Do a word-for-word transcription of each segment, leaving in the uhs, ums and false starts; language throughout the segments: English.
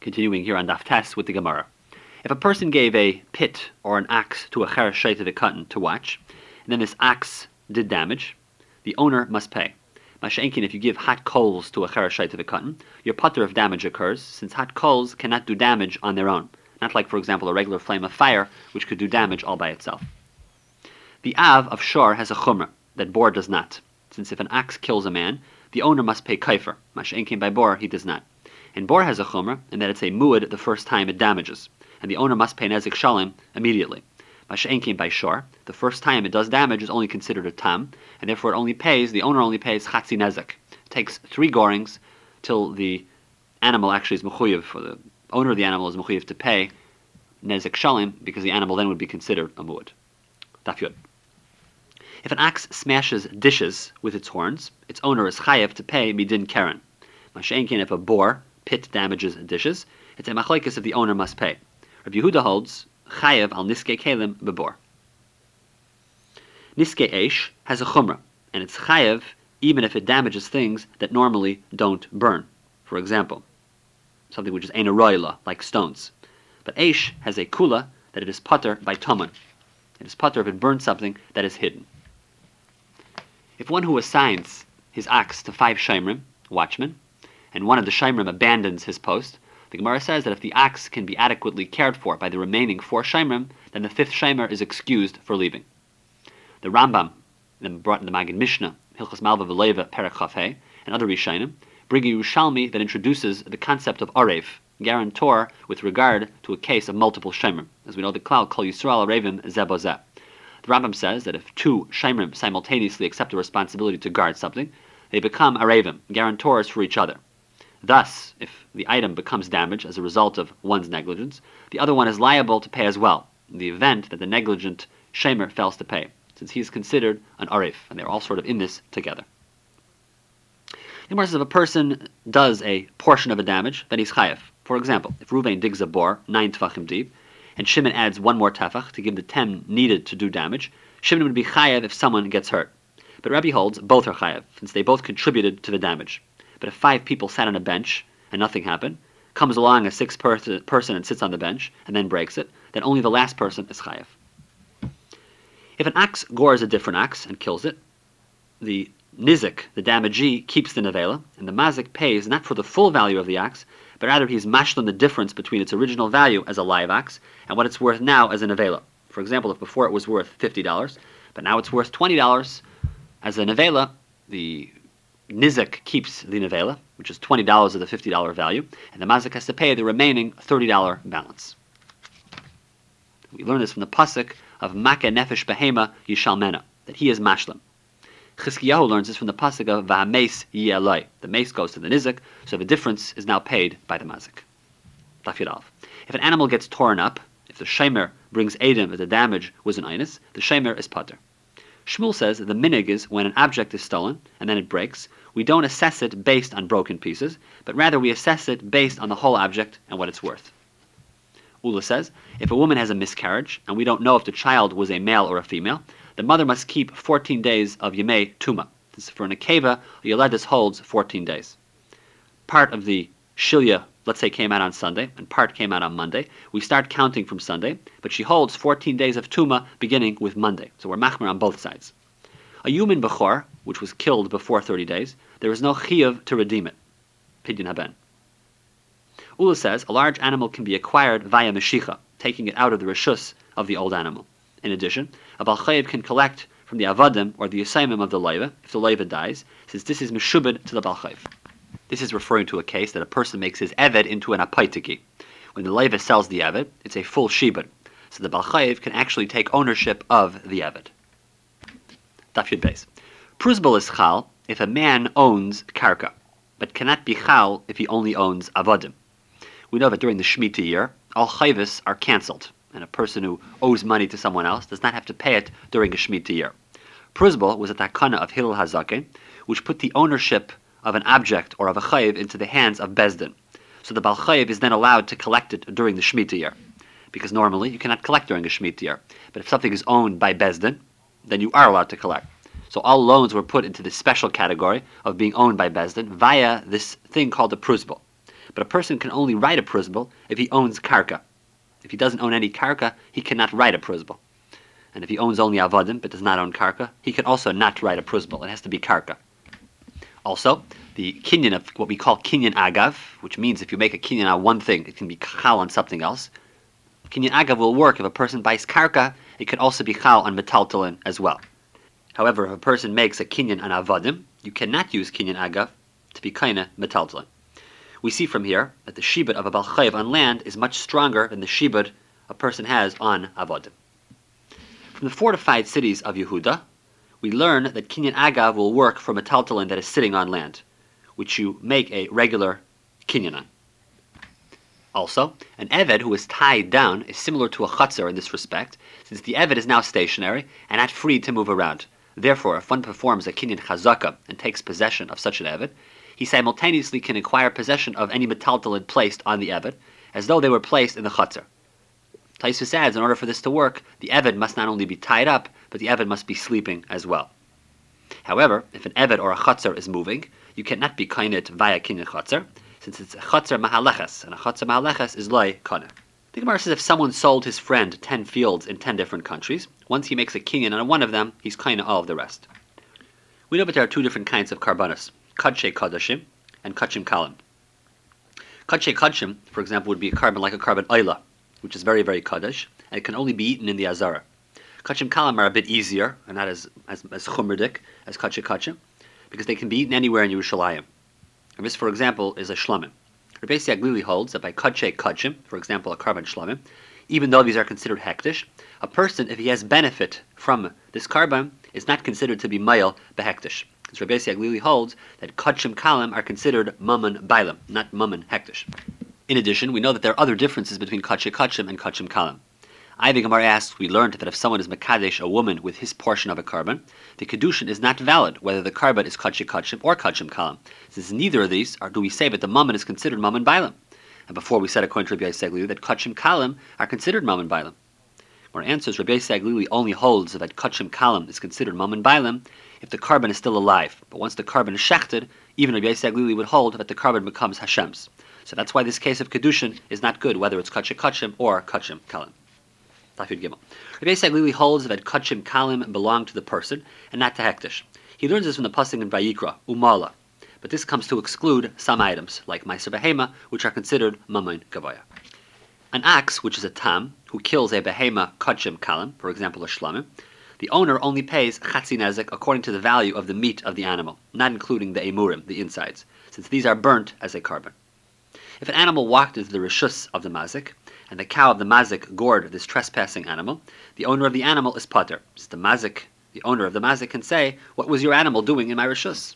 Continuing here on Daf Tes with the Gemara. If a person gave a pit or an axe to a cheresh shayta de cotton to watch, and then this axe did damage, the owner must pay. Masha'enkin, if you give hot coals to a cheresh shayta de cotton, your putter of damage occurs, since hot coals cannot do damage on their own. Not like, for example, a regular flame of fire, which could do damage all by itself. The av of shor has a chumrah that bor does not, since if an axe kills a man, the owner must pay kaifer. Masha'enkin by bor, he does not. And bor has a chumrah in that it's a muad the first time it damages, and the owner must pay nezik shalim immediately. Masha'enkin by shor, the first time it does damage is only considered a tam, and therefore it only pays, the owner only pays chatzi nezik. It takes three gorings till the animal actually is mechuyev, for the owner of the animal is mechuyev to pay nezik shalim, because the animal then would be considered a muad. Daf Yud. If an axe smashes dishes with its horns, its owner is chayev to pay midin keren. Masha'enkin, if a boar pit damages dishes, it's a machlokes if the owner must pay. Rabbi Yehuda holds chayev al niskei kelim bebor. Niskei eish has a chumrah, and it's chayev even if it damages things that normally don't burn. For example, something which is ein roila, like stones. But eish has a kula that it is pater by taman. It is pater if it burns something that is hidden. If one who assigns his axe to five shaimrim, watchmen, and one of the shaimrim abandons his post, the Gemara says that if the axe can be adequately cared for by the remaining four shaimrim, then the fifth shaimer is excused for leaving. The Rambam, then brought in the Magid Mishnah, Hilchos Malva V'Leiva Perek Chafei, and other Rishonim, bring a Yerushalmi that introduces the concept of arev, guarantor with regard to a case of multiple shaimrim. As we know, the klal Kol Yisrael Arevim Zeh Bo Zeh. The Rambam says that if two shaimrim simultaneously accept the responsibility to guard something, they become arevim, guarantors for each other. Thus, if the item becomes damaged as a result of one's negligence, the other one is liable to pay as well, in the event that the negligent shamer fails to pay, since he is considered an arif, and they're all sort of in this together. In words, if a person does a portion of a damage, then he's chayev. For example, if Ruvain digs a bore nine tefachim deep, and Shimon adds one more tefach to give the ten needed to do damage, Shimon would be chayev if someone gets hurt. But Rabbi holds both are chayev, since they both contributed to the damage. But if five people sat on a bench and nothing happened, comes along a sixth per- person and sits on the bench and then breaks it, then only the last person is chayev. If an axe gores a different axe and kills it, the nizik, the damagee, keeps the nevela, and the mazik pays not for the full value of the axe, but rather he's mashlim the difference between its original value as a live axe and what it's worth now as a nevela. For example, if before it was worth fifty dollars, but now it's worth twenty dollars as a nevela, the nizik keeps the nevela, which is twenty dollars of the fifty dollars value, and the mazik has to pay the remaining thirty dollars balance. We learn this from the pasuk of Makeh Nefesh Behema Yishalmena, that he is mashlim. Chizkiyahu learns this from the pasuk of V'hameis Yeloi. The mace goes to the nizik, so the difference is now paid by the mazik. Daf Yud Aleph. If an animal gets torn up, if the shamer brings edim that the damage was an einus, the shamer is pater. Shmuel says that the minig is when an object is stolen and then it breaks, we don't assess it based on broken pieces, but rather we assess it based on the whole object and what it's worth. Ula says, if a woman has a miscarriage and we don't know if the child was a male or a female, the mother must keep fourteen days of Yemei Tuma. This, for an Akeva, a Yoledis holds fourteen days. Part of the Shilya, let's say, came out on Sunday, and part came out on Monday. We start counting from Sunday, but she holds fourteen days of Tuma beginning with Monday. So we're machmer on both sides. A human Bechor, which was killed before thirty days, there is no Chiyuv to redeem it. Pidyon Haben. Ula says a large animal can be acquired via Meshicha, taking it out of the Rishus of the old animal. In addition, a Bal Chayev can collect from the Avadim or the Yisayimim of the Leiva if the Leiva dies, since this is Meshubed to the Bal Chayev. This is referring to a case that a person makes his Eved into an Apaitiki. When the Leiva sells the Eved, it's a full Shibud, so the Bal Chayev can actually take ownership of the Eved. Daf Yud Beis. Pruzbal is Chal if a man owns Karka, but cannot be Chal if he only owns Avadim. We know that during the Shemitah year, all Chayvus are cancelled, and a person who owes money to someone else does not have to pay it during a Shemitah year. Pruzbal was a takana of Hillel Hazaken, which put the ownership of an object or of a chayiv into the hands of Bezdin. So the Bal Chayev is then allowed to collect it during the Shemitah year, because normally you cannot collect during a Shemitah year. But if something is owned by Bezdin, then you are allowed to collect. So all loans were put into this special category of being owned by Bezdin via this thing called the Pruzbal. But a person can only write a pruzbel if he owns karka. If he doesn't own any karka, he cannot write a pruzbel. And if he owns only avodim but does not own karka, he can also not write a pruzbel. It has to be karka. Also, the kinyan of what we call kinyan agav, which means if you make a kinyan on one thing, it can be chal on something else. Kinyan agav will work if a person buys karka. It could also be chal on metaltalin as well. However, if a person makes a kinyan on avodim, you cannot use kinyan agav to be kaina metaltalin. We see from here that the shibud of a bal chayev on land is much stronger than the shibud a person has on avodim. From the fortified cities of Yehuda, we learn that kinyan agav will work for metaltalin that is sitting on land, which you make a regular kinyan on. Also, an eved who is tied down is similar to a chutzner in this respect, since the eved is now stationary and not free to move around. Therefore, if one performs a kinyan chazaka and takes possession of such an eved, he simultaneously can acquire possession of any metaltalin placed on the eved, as though they were placed in the chutzner. Taisvis adds, in order for this to work, the eved must not only be tied up, but the eved must be sleeping as well. However, if an eved or a chutzner is moving, you cannot be kainit via kinyan chutzner, since it's a chutzner mahaleches, and a chutzner mahaleches is loy kana. The Gemara says if someone sold his friend ten fields in ten different countries, once he makes a kinyan on one of them, he's kaina all of the rest. We know that there are two different kinds of karbanos, kadshe kadashim and kachim kalim. Kadshe kadashim, for example, would be a carbon like a carbon oila, which is very, very kaddish, and it can only be eaten in the azara. Kachim kalim are a bit easier, and not as as, as chumradik as kadshe kadashim, because they can be eaten anywhere in Yerushalayim. And this, for example, is a shlamim. Rabbi Aglili holds that by kadshe kadashim, for example, a carbon shlamim, even though these are considered hektish, a person, if he has benefit from this carbon, is not considered to be mayel behektish. Because Rabbi Aglili holds that kachim kalim are considered mammon bailam, not mammon hektish. In addition, we know that there are other differences between kadshe kadashim and kachim kalim. Ivy Gemara asks, we learned that if someone is mekadesh a woman with his portion of a carbon, the kedushin is not valid whether the carbon is kadshe kadashim or kachim kalim, since neither of these are do we say that the mammon is considered mammon bailam. And before we said according to Rabbi Aglili that kachim kalim are considered mammon bailam. Our answers, Rabbi Aglili only holds that kachim kalim is considered mammon bailam if the carbon is still alive. But once the carbon is shechted, even Rabbi Aglili would hold that the carbon becomes Hashem's. So that's why this case of kedushin is not good, whether it's kadshe kadashim or kachim kalim. Tafid Gimel. Rabbi Aglili holds that kachim kalim belong to the person and not to hektish. He learns this from the pasuk in Vayikra, umala. But this comes to exclude some items, like meiser behema, which are considered mammon gavaya. An ox, which is a tam, who kills a behema kachim kalim, for example a shlamim, the owner only pays chatzi nezek according to the value of the meat of the animal, not including the emurim, the insides, since these are burnt as a carbon. If an animal walked into the rishus of the mazik, and the cow of the mazik gored this trespassing animal, the owner of the animal is pater. The mazik, the owner of the mazik, can say, "What was your animal doing in my rishus?"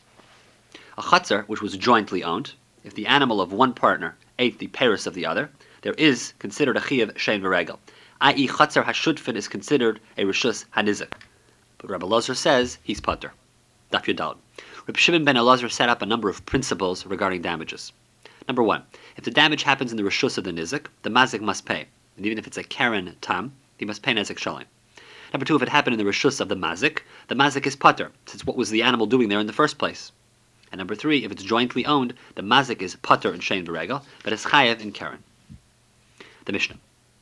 A chutzner, which was jointly owned, if the animal of one partner ate the paris of the other, there is considered a chiyuv shein v'regel, that is, chutzner hashutfin is considered a rishus hanizik. But Rabbi Elazar says he's pater. Daf Yudal. Rabbi Shimon ben Elazar set up a number of principles regarding damages. Number one, if the damage happens in the rishus of the nizik, the mazik must pay. And even if it's a karen tam, he must pay nezik shalim. Number two, if it happened in the rishus of the mazik, the mazik is pater, since what was the animal doing there in the first place? And number three, if it's jointly owned, the mazik is pater in shein v'regel, but is chayev in karen. The Mishnah.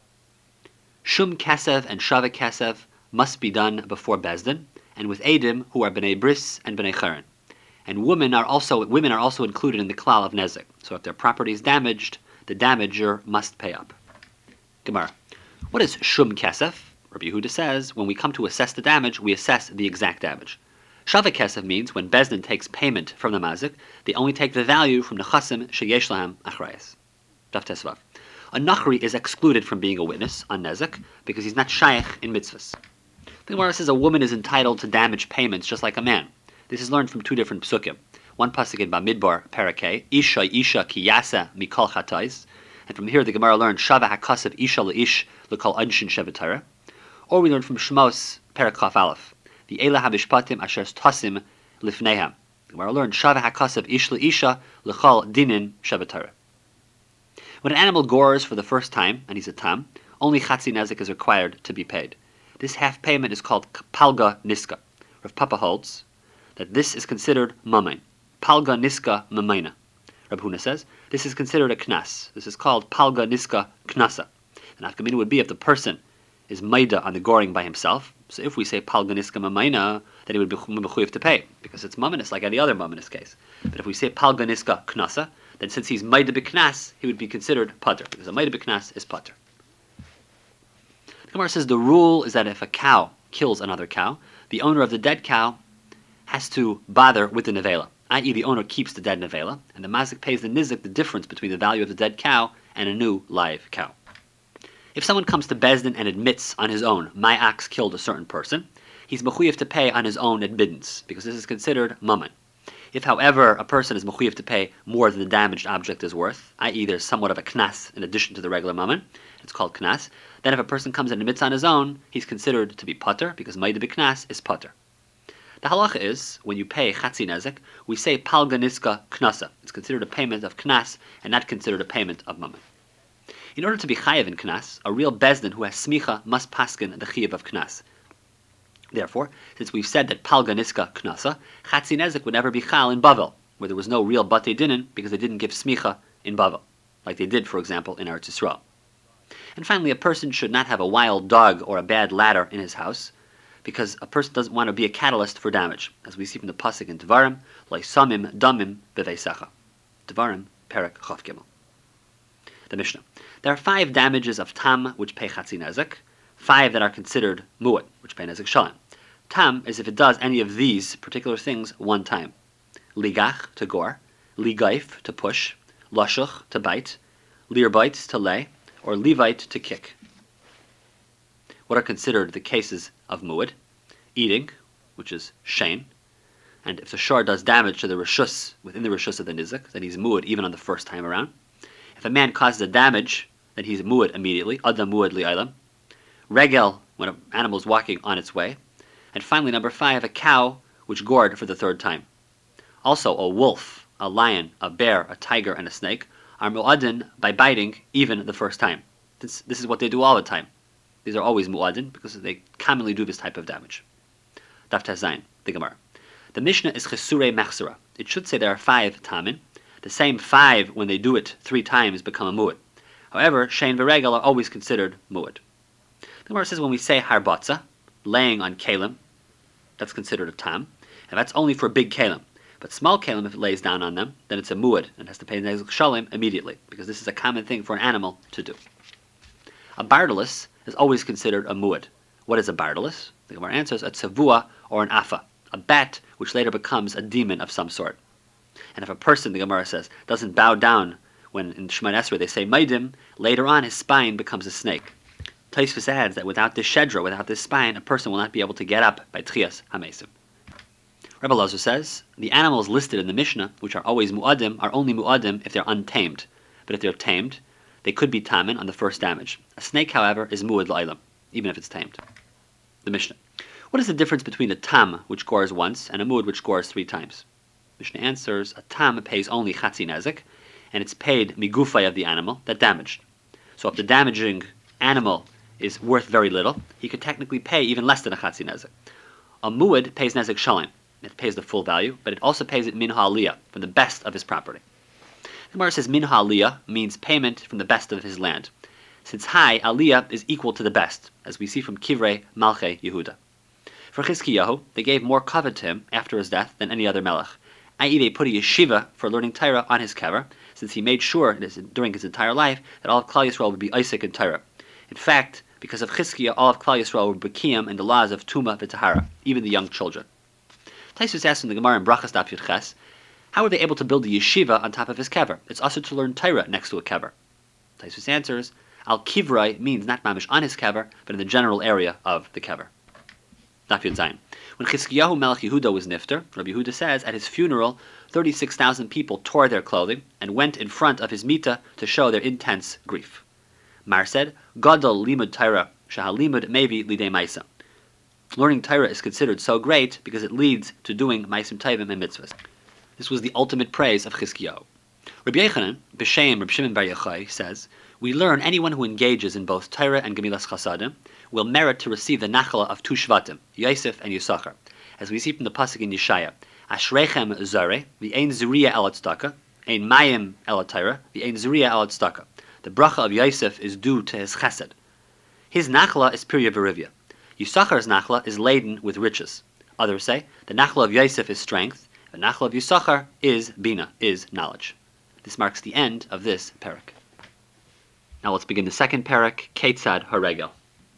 Shum kasev and shavik kasev must be done before bezdin, and with edim who are bnei bris and bnei charen. And women are also women are also included in the klal of nezek. So if their property is damaged, the damager must pay up. Gemara. What is shum kesef? Rabbi Yehuda says, when we come to assess the damage, we assess the exact damage. Shavik kesef means when bezdin takes payment from the mazik, they only take the value from the chasim sheyesh lahem achrayas. Daf Tesvav. A nachri is excluded from being a witness on nezek because he's not shaykh in mitzvahs. The Gemara says a woman is entitled to damage payments just like a man. This is learned from two different psukim. One pasuk in Bamidbar, Parakeh, Isha Isha Ki Yasa Mikol Chatais, and from here the Gemara learned Shava Hakasav Isha Leish Lekol Anshin Shevatara. Or we learn from Shmos, Parakaf Aleph, the Elah Habishpatim Asher Tasim Lifneham. The Gemara learned Shava Hakasav Ish Leisha Lekol Dinin Shevatara. When an animal gores for the first time, and he's a tam, only Chatzi Nezik is required to be paid. This half payment is called Palga Niska. Rav Papa holds that this is considered mamain. Palga niska mamaina. Reb Huna says, this is considered a knas. This is called palga niska knasa. And afkamina would be if the person is maida on the goring by himself. So if we say palga niska mamaina, then he would be mechuyev to pay, because it's mamanis like any other mamanis case. But if we say palga niska knasa, then since he's maida b'knas, he would be considered pater, because a maida b'knas is pater. The Gemara says the rule is that if a cow kills another cow, the owner of the dead cow has to bother with the nevela, that is the owner keeps the dead nevela, and the mazik pays the nizik the difference between the value of the dead cow and a new live cow. If someone comes to Bezdin and admits on his own, my ox killed a certain person, he's mechuyev to pay on his own admittance, because this is considered mammon. If, however, a person is mechuyev to pay more than the damaged object is worth, that is there's somewhat of a knas in addition to the regular mammon, it's called knas, then if a person comes and admits on his own, he's considered to be pater, because maida b'knas is pater. The halacha is, when you pay chatzi nezek, we say palga niska knasa. It's considered a payment of knas, and not considered a payment of mammon. In order to be chayav in knas, a real bezdin who has smicha must paskin the chayav of knas. Therefore, since we've said that palga niska knasa, chatzi nezek would never be chal in Bavel, where there was no real batei dinin, because they didn't give smicha in Bavel, like they did, for example, in Eretz Yisrael. And finally, a person should not have a wild dog or a bad ladder in his house, because a person doesn't want to be a catalyst for damage, as we see from the pasuk in Devarim, Loisamim damim beveisecha. Devarim, Perek Chav Gimel. The Mishnah. There are five damages of tam which pay chatzi nezek, five that are considered mu'at, which pay nezek shalem. Tam is if it does any of these particular things one time. Ligach, to gore, ligaif, to push, lashuch, to bite, lirbait, to lay, or levite, to kick. What are considered the cases of mu'ad? Eating, which is shein, and if the shor does damage to the rishus, within the rishus of the nizik, then he's mu'ad even on the first time around. If a man causes a damage, then he's mu'ad immediately, adam mu'ad li'aylam. Regel, when an animal is walking on its way. And finally, number five, a cow which gored for the third time. Also, a wolf, a lion, a bear, a tiger, and a snake are mu'adin by biting even the first time. This, this is what they do all the time. These are always mu'adin because they commonly do this type of damage. Daf Tazayin, the Gemara. The Mishnah is chesurei machzora. It should say there are five tamin. The same five, when they do it three times, become a mu'ad. However, shein v'regel are always considered mu'ad. The Gemara says when we say harbatza, laying on kalim, that's considered a tam, and that's only for big kalim. But small kalim, if it lays down on them, then it's a mu'ad and has to pay nezek shalem immediately, because this is a common thing for an animal to do. A bardalis is always considered a mu'ad. What is a bardalis? The Gemara answers a tzavua or an afa, a bat which later becomes a demon of some sort. And if a person, the Gemara says, doesn't bow down when in Shemon Esrei they say maidim, later on his spine becomes a snake. Tosfos adds that without this shedra, without this spine, a person will not be able to get up by tchias hamesim. Rebbe Lazar says, the animals listed in the Mishnah, which are always mu'adim, are only mu'adim if they're untamed. But if they're tamed, they could be tamin on the first damage. A snake, however, is mu'ad la'ilam, even if it's tamed. The Mishnah. What is the difference between a tam, which gores once, and a mu'ad, which gores three times? Mishnah answers, a tam pays only chatzi nezek, and it's paid migufay of the animal that damaged. So if the damaging animal is worth very little, he could technically pay even less than a chatzi nezek. A mu'ad pays nezek shalem. It pays the full value, but it also pays it min ha'aliyah, from the best of his property. The Gemara says min ha'aliyah means payment from the best of his land, since high aliyah is equal to the best, as we see from Kivrei Malchei Yehuda. For Chizkiyahu, they gave more kavod to him after his death than any other melech, that is they put a yeshiva for learning Torah on his kever, since he made sure during his entire life that all of Klal Yisrael would be Isaac and Torah. In fact, because of Chizkiah, all of Klal Yisrael were B'kiyam in the laws of Tuma v'Tahara, even the young children. Tosfos asks in the Gemara in Brachas Daf Yud Ches, how were they able to build a yeshiva on top of his kever? It's also to learn Torah next to a kever. Tosfos answers, al kivrei means not mamish on his kever, but in the general area of the kever. Daf Yud Zayin. When Chizkiyahu Melech Yehuda was nifter, Rabbi Yehuda says, at his funeral, thirty-six thousand people tore their clothing and went in front of his mita to show their intense grief. Mar said, Gadol limud Torah, shahalimud mevi lidei maisa. Learning Torah is considered so great because it leads to doing maisim tovim and mitzvahs. This was the ultimate praise of Chizkiyahu. Rabbi Yechanan, b'shem Rabbi Shimon Bar Yochai, says, we learn anyone who engages in both Torah and Gemilas Chasadim will merit to receive the nachala of two shvatim, Yosef and Yisachar. As we see from the pasuk in Yeshaya, Ashrechem Zare, the Ein Zuriya El Tzedakah, Ein mayim el atayra, the ein zriya el tzedakah. The bracha of Yosef is due to his chesed. His nachla is pirya v'rivya. Yisachar's nachla is laden with riches. Others say the nachla of Yosef is strength, the nachla of Yisachar is bina, is knowledge. This marks the end of this parak. Now let's begin the second parak, Ketzad Haregel.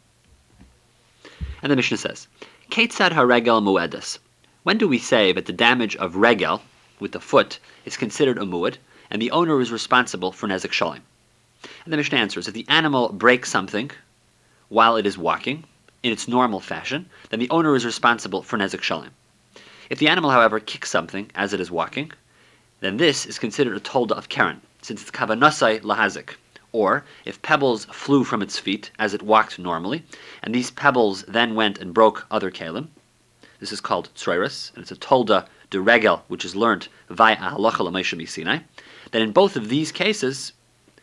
And the Mishnah says, Ketzad Haregel muedas. When do we say that the damage of regel, with the foot, is considered a muad, and the owner is responsible for nezek shalim? And the Mishnah answers, if the animal breaks something while it is walking, in its normal fashion, then the owner is responsible for nezek shalim. If the animal, however, kicks something as it is walking, then this is considered a tolda of keren, since it's kavanasai lahazik. Or, if pebbles flew from its feet as it walked normally, and these pebbles then went and broke other kalim, this is called tzroiris, and it's a tolda de regel, which is learnt via halacha l'meisha misinai, then in both of these cases,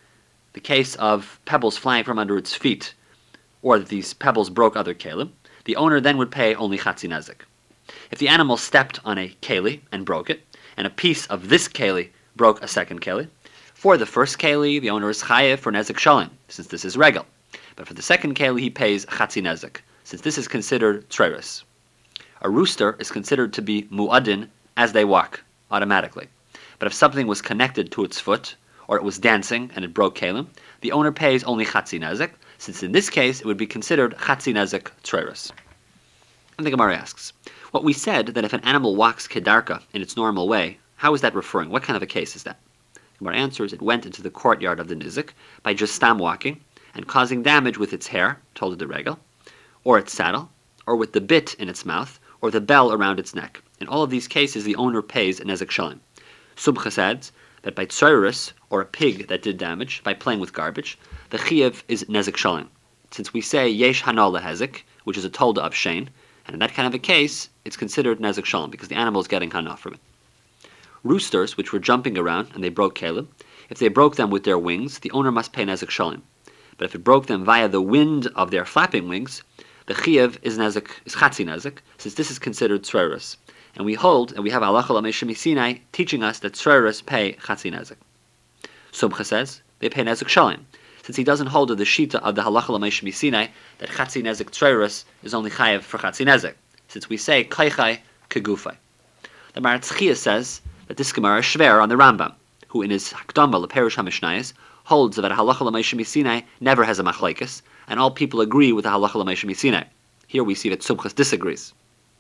the case of pebbles flying from under its feet, or that these pebbles broke other kalim, the owner then would pay only chatzi nezek. If the animal stepped on a keli and broke it, and a piece of this keli broke a second keli, for the first keli, the owner is chayev for nezek shalim, since this is regel. But for the second keli, he pays chatzi nezek, since this is considered tzroiris. A rooster is considered to be mu'adin as they walk, automatically. But if something was connected to its foot, or it was dancing and it broke kalim, the owner pays only chatzi nezek, since in this case it would be considered chatzi nezek tzroiris. And the Gemara asks, what we said that if an animal walks kedarka in its normal way, how is that referring? What kind of a case is that? The Gemara answers, it went into the courtyard of the nizik by just stam walking and causing damage with its hair, told the regel, or its saddle, or with the bit in its mouth, or the bell around its neck. In all of these cases, the owner pays nezek shalim. Subchas adds that by tzroiris, or a pig that did damage, by playing with garbage, the chiyuv is nezek shalim. Since we say yesh hanal lehezik, which is a tolda of shein, and in that kind of a case, it's considered nezek shalim, because the animal is getting hana from it. Roosters, which were jumping around, and they broke kalim, if they broke them with their wings, the owner must pay nezek shalim. But if it broke them via the wind of their flapping wings, the chiyuv is nezek, is chatzi nezek, since this is considered tzroiris. And we hold, and we have halacha l'meisha misinai teaching us that tzroiris pay chatzi nezek. Subcha says they pay nezek shalim, since he doesn't hold to the shita of the halacha l'meisha misinai that chatzi nezek tzroiris is only chayev for chatzi nezek, since we say kaichai kegufai. The Maratz Chia says that this Gemara is shver on the Rambam, who in his Hakdama l'Perush HaMishnayos holds that halacha l'meisha misinai never has a machlekes, and all people agree with the halacha l'meisha misinai. Here we see that Subchas disagrees.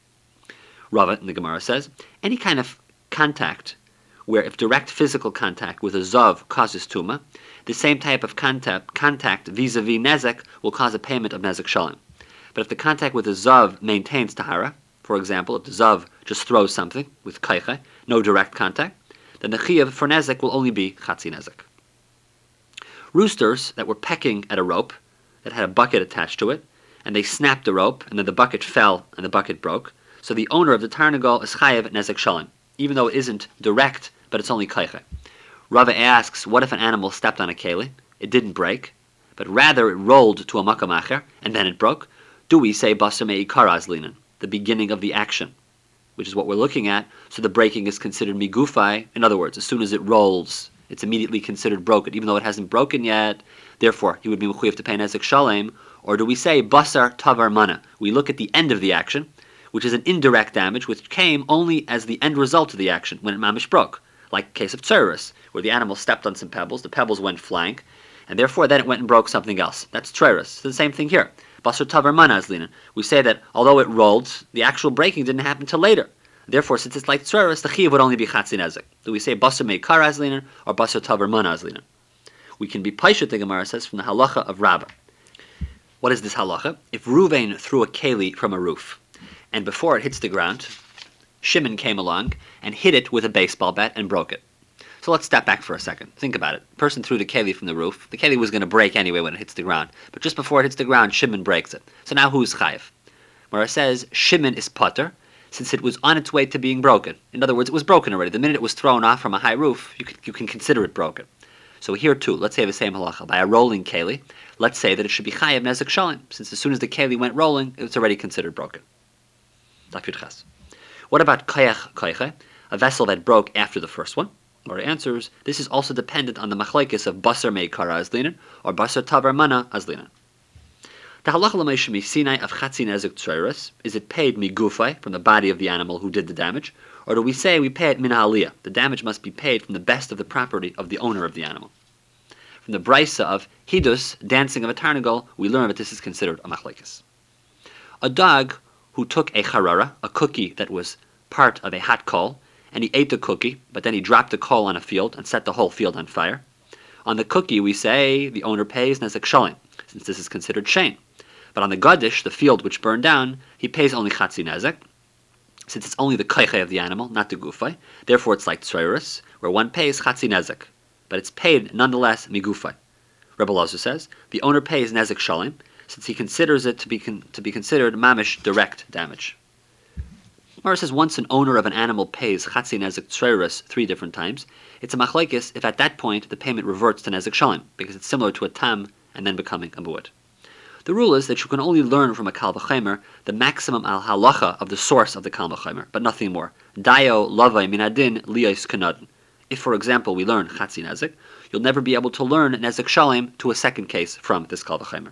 Rava in the Gemara says, any kind of contact where if direct physical contact with a zav causes tuma, the same type of contact, contact vis-a-vis nezek will cause a payment of nezek shalim. But if the contact with a zav maintains tahara, for example, if the zav just throws something with kaiche, no direct contact, then the chiyuv for nezek will only be chatzi nezek. Roosters that were pecking at a rope that had a bucket attached to it, and they snapped the rope, and then the bucket fell and the bucket broke, so the owner of the tarnagol is chayev nezek shalim, even though it isn't direct, but it's only kaiche. Rava asks, what if an animal stepped on a keli? It didn't break, but rather it rolled to a makam acher, and then it broke. Do we say basar me'ikar azlinan, the beginning of the action, which is what we're looking at, so the breaking is considered migufai. In other words, as soon as it rolls, it's immediately considered broken, even though it hasn't broken yet. Therefore, he would be mechuyev to pay nezek shalim. Or do we say basar tavar mana? We look at the end of the action, which is an indirect damage, which came only as the end result of the action, when it mamish broke, like the case of tzroiris, where the animal stepped on some pebbles, the pebbles went flying, and therefore then it went and broke something else. That's tzroiris. So the same thing here. Basar tavar mana azlina. We say that although it rolled, the actual breaking didn't happen till later. Therefore, since it's like tzroiris, the chiyuv would only be chatzi nezek. Do we say basar meikar azlina or basar tavar mana azlina? We can be paishet, the Gemara says, from the halacha of Rabbah. What is this halacha? If Ruvain threw a keli from a roof, and before it hits the ground, Shimon came along and hit it with a baseball bat and broke it. So let's step back for a second. Think about it. The person threw the keli from the roof. The keli was going to break anyway when it hits the ground. But just before it hits the ground, Shimon breaks it. So now who's chayiv? Mara says Shimon is potter, since it was on its way to being broken. In other words, it was broken already. The minute it was thrown off from a high roof, you can, you can consider it broken. So here too, let's say the same halacha. By a rolling keli, let's say that it should be chayiv nezek shalim, since as soon as the keli went rolling, it was already considered broken. What about kayach kayche, a vessel that broke after the first one? Or answers, this is also dependent on the machlekes of basar meikara azlinen or basar tabar mana azlinen. The halacha l'meisha misinai of chatzin ezek treiris, is it paid migufai, from the body of the animal who did the damage, or do we say we pay it min ha'aliyah, the damage must be paid from the best of the property of the owner of the animal? From the brisa of hidus, dancing of a tarnagol, we learn that this is considered a machlekes. A dog who took a charara, a cookie that was part of a hot coal, and he ate the cookie, but then he dropped the coal on a field and set the whole field on fire. On the cookie, we say the owner pays nezek shalim, since this is considered shein. But on the gadish, the field which burned down, he pays only chatzi nezek, since it's only the kaiche of the animal, not the gufay. Therefore, it's like treiris, where one pays chatzi nezek, but it's paid nonetheless migufay. Rebbe Lazar says the owner pays nezek shalim, since he considers it to be con- to be considered mamish direct damage. Mara says once an owner of an animal pays chatzi nezek treiris three different times, it's a machlekes if at that point the payment reverts to nezek shalim, because it's similar to a tam and then becoming a muad. The rule is that you can only learn from a kal v'chomer the maximum al halacha of the source of the kal v'chomer, but nothing more. Dayo lavai minadin liyos kanadin. If, for example, we learn chatzi nezek, you'll never be able to learn nezek shalim to a second case from this kal v'chomer.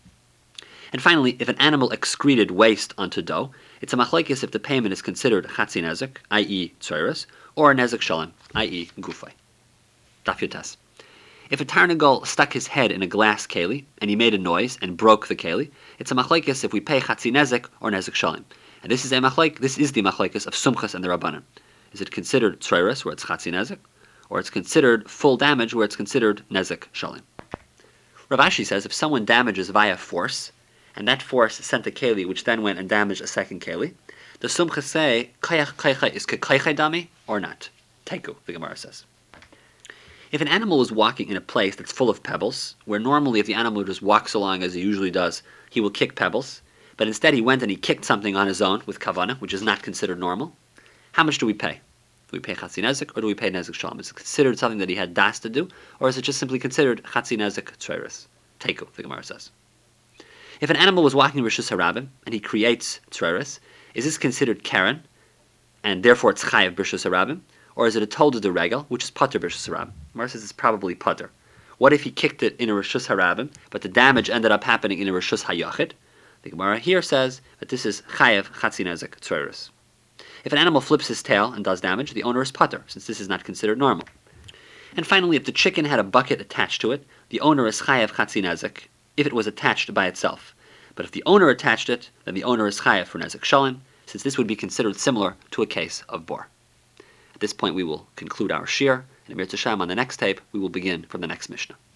And finally, if an animal excreted waste onto dough, it's a machlekes if the payment is considered chatzi nezek, that is treiris, or nezek shalim, that is gufay. Daf yotes. If a tarnagol stuck his head in a glass keli and he made a noise and broke the keli, it's a machlekes if we pay chatzi nezek or nezek shalim. And this is a machlek. This is the machlekes of sumchas and the rabbanan. Is it considered treiris where it's chatzi nezek, or it's considered full damage where it's considered nezek shalim? Rav Ashi says if someone damages via force, and that force sent a keli which then went and damaged a second keli, the sumchas say kayach kaycha is kaycha dami or not. Teiku, the Gemara says. If an animal is walking in a place that's full of pebbles, where normally if the animal just walks along as he usually does, he will kick pebbles, but instead he went and he kicked something on his own with kavana, which is not considered normal, how much do we pay? Do we pay chatzi nezek or do we pay nezek shalim? Is it considered something that he had das to do, or is it just simply considered chatzi nezek treiris? Teiku, the Gemara says. If an animal was walking rishus harabim and he creates treiris, is this considered keren, and therefore it's chayav rishus harabim? Or is it a tolda de regel, which is pater b'rishus harabim? Mar says it's probably pater. What if he kicked it in a rishus harabim, but the damage ended up happening in a rishus hayachid? The Gemara here says that this is chayav chatzi nezek treiris. If an animal flips his tail and does damage, the owner is pater, since this is not considered normal. And finally, if the chicken had a bucket attached to it, the owner is chayav chatzi nezek if it was attached by itself. But if the owner attached it, then the owner is chayav for nezek shalim, since this would be considered similar to a case of bor. At this point, we will conclude our shir, and Amir Tashem on the next tape, we will begin from the next Mishnah.